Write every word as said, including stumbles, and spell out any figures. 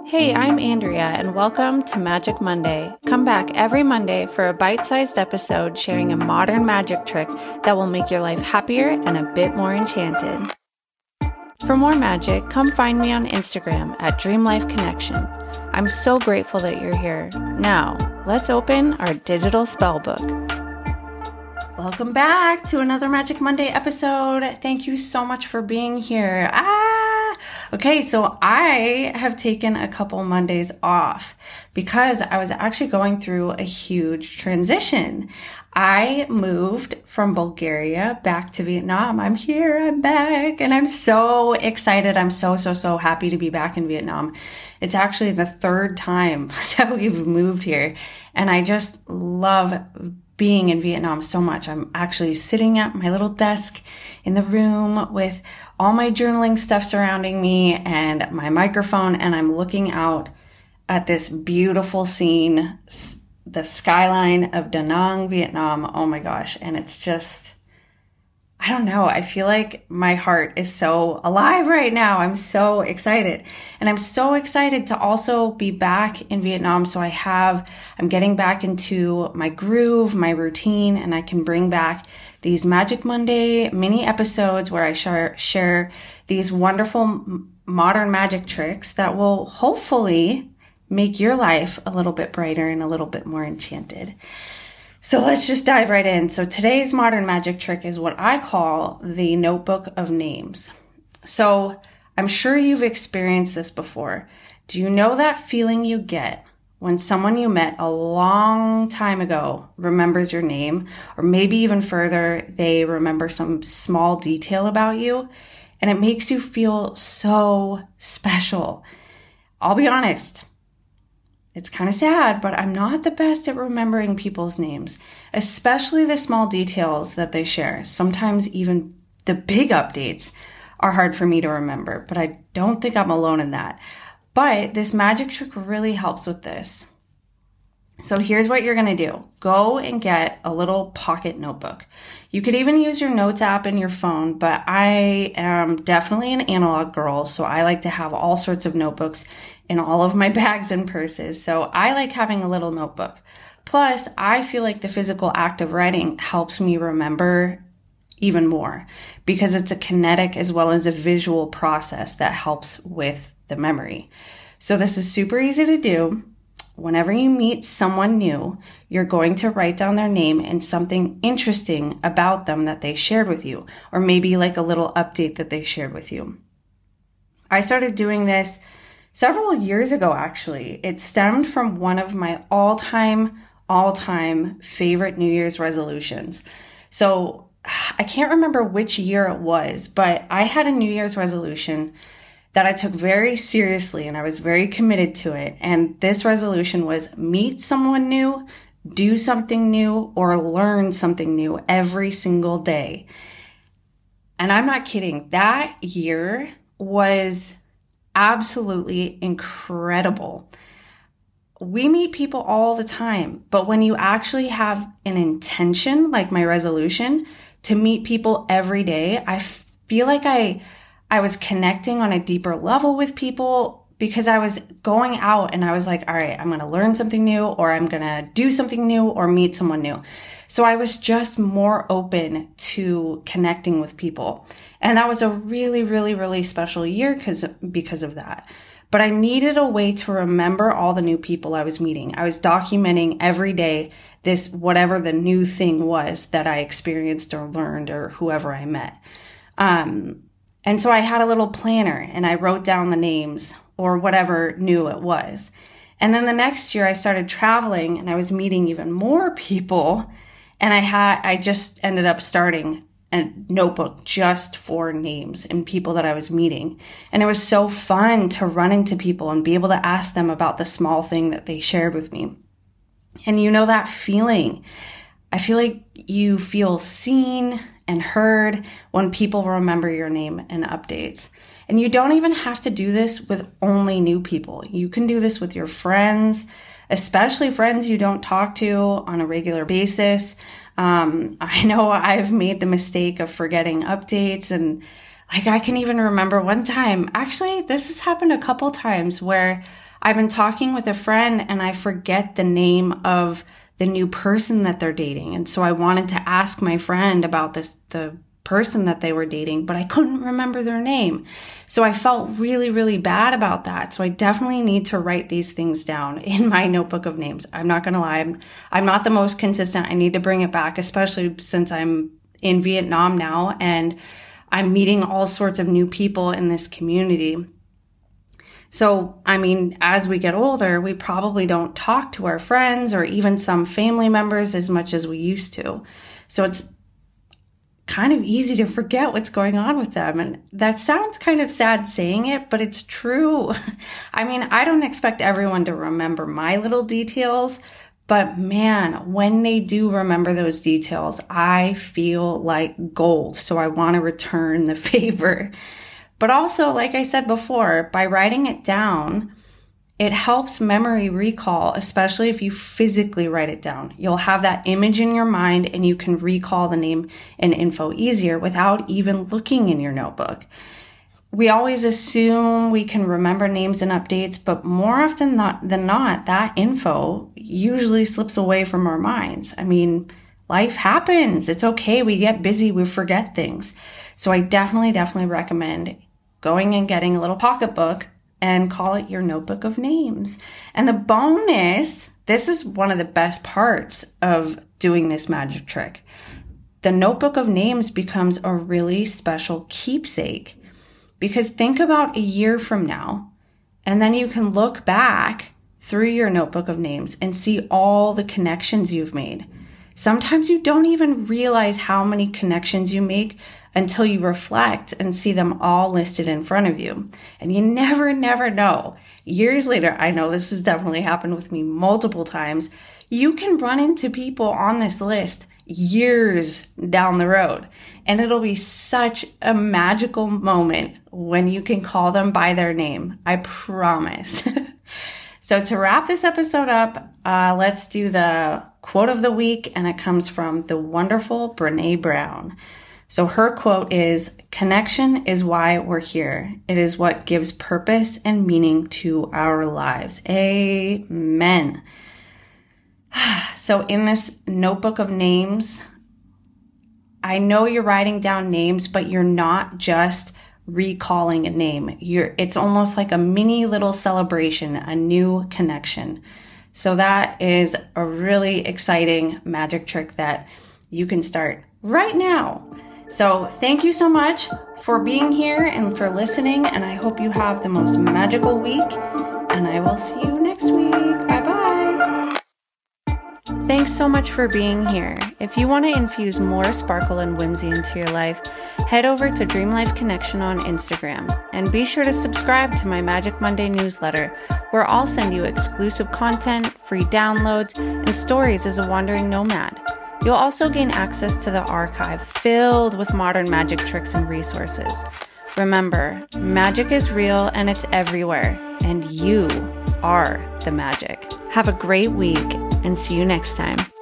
Hey, I'm Andrea, and welcome to Magic Monday. Come back every Monday for a bite-sized episode sharing a modern magic trick that will make your life happier and a bit more enchanted. For more magic, come find me on Instagram at Dream Life Connection. I'm so grateful that you're here. Now, let's open our digital spell book. Welcome back to another Magic Monday episode. Thank you so much for being here. Ah! Okay, so I have taken a couple Mondays off because I was actually going through a huge transition. I moved from Bulgaria back to Vietnam. I'm here, I'm back, and I'm so excited. I'm so, so, so happy to be back in Vietnam. It's actually the third time that we've moved here, and I just love being in Vietnam so much. I'm actually sitting at my little desk in the room with all my journaling stuff surrounding me and my microphone, and I'm looking out at this beautiful scene, the skyline of Da Nang, Vietnam. Oh my gosh. And it's just, I don't know. I feel like my heart is so alive right now. I'm so excited. And I'm so excited to also be back in Vietnam. So I have, I'm getting back into my groove, my routine, and I can bring back these Magic Monday mini episodes where I share, share these wonderful modern magic tricks that will hopefully make your life a little bit brighter and a little bit more enchanted. So let's just dive right in. So today's modern magic trick is what I call the notebook of names. So I'm sure you've experienced this before. Do you know that feeling you get when someone you met a long time ago remembers your name, or maybe even further, they remember some small detail about you, and it makes you feel so special? I'll be honest. It's kind of sad, but I'm not the best at remembering people's names, especially the small details that they share. Sometimes even the big updates are hard for me to remember, but I don't think I'm alone in that. But this magic trick really helps with this. So here's what you're going to do. Go and get a little pocket notebook. You could even use your notes app in your phone, but I am definitely an analog girl, so I like to have all sorts of notebooks in all of my bags and purses. So I like having a little notebook. Plus, I feel like the physical act of writing helps me remember even more because it's a kinetic as well as a visual process that helps with the memory. So this is super easy to do. Whenever you meet someone new, you're going to write down their name and something interesting about them that they shared with you, or maybe like a little update that they shared with you. I started doing this several years ago, actually. It stemmed from one of my all-time, all-time favorite New Year's resolutions. So I can't remember which year it was, but I had a New Year's resolution that I took very seriously and I was very committed to it. And this resolution was meet someone new, do something new, or learn something new every single day. And I'm not kidding. That year was absolutely incredible. We meet people all the time, but when you actually have an intention, like my resolution, to meet people every day, I feel like I I was connecting on a deeper level with people because I was going out and I was like, all right, I'm going to learn something new, or I'm going to do something new, or meet someone new. So I was just more open to connecting with people. And that was a really, really, really special year because, because of that. But I needed a way to remember all the new people I was meeting. I was documenting every day this, whatever the new thing was that I experienced or learned or whoever I met. Um, And so I had a little planner and I wrote down the names or whatever new it was. And then the next year I started traveling and I was meeting even more people. And I had, I just ended up starting a notebook just for names and people that I was meeting. And it was so fun to run into people and be able to ask them about the small thing that they shared with me. And you know that feeling. I feel like you feel seen and heard when people remember your name and updates. And you don't even have to do this with only new people. You can do this with your friends, especially friends you don't talk to on a regular basis. Um, I know I've made the mistake of forgetting updates, and like I can even remember one time, actually this has happened a couple times where I've been talking with a friend and I forget the name of the new person that they're dating. And so I wanted to ask my friend about this, the person that they were dating, but I couldn't remember their name. So I felt really, really bad about that. So I definitely need to write these things down in my notebook of names. I'm not going to lie. I'm, I'm not the most consistent. I need to bring it back, especially since I'm in Vietnam now and I'm meeting all sorts of new people in this community. So, I mean, as we get older, we probably don't talk to our friends or even some family members as much as we used to. So it's kind of easy to forget what's going on with them. And that sounds kind of sad saying it, but it's true. I mean, I don't expect everyone to remember my little details, but man, when they do remember those details, I feel like gold. So I want to return the favor. But also, like I said before, by writing it down, it helps memory recall, especially if you physically write it down. You'll have that image in your mind and you can recall the name and info easier without even looking in your notebook. We always assume we can remember names and updates, but more often than not, that info usually slips away from our minds. I mean, life happens. It's okay. We get busy. We forget things. So I definitely, definitely recommend going and getting a little pocketbook and call it your notebook of names. And the bonus, this is one of the best parts of doing this magic trick. The notebook of names becomes a really special keepsake, because think about a year from now, and then you can look back through your notebook of names and see all the connections you've made. Sometimes you don't even realize how many connections you make until you reflect and see them all listed in front of you. And you never, never know. Years later, I know this has definitely happened with me multiple times, you can run into people on this list years down the road. And it'll be such a magical moment when you can call them by their name. I promise. So to wrap this episode up, uh, let's do the quote of the week. And it comes from the wonderful Brené Brown. So her quote is, "Connection is why we're here. It is what gives purpose and meaning to our lives." Amen. So in this notebook of names, I know you're writing down names, but you're not just recalling a name. You're, it's almost like a mini little celebration, a new connection. So that is a really exciting magic trick that you can start right now. So thank you so much for being here and for listening. And I hope you have the most magical week. And I will see you next week. Bye-bye. Thanks so much for being here. If you want to infuse more sparkle and whimsy into your life, head over to Dream Life Connection on Instagram. And be sure to subscribe to my Magic Monday newsletter, where I'll send you exclusive content, free downloads, and stories as a wandering nomad. You'll also gain access to the archive filled with modern magic tricks and resources. Remember, magic is real and it's everywhere, and you are the magic. Have a great week and see you next time.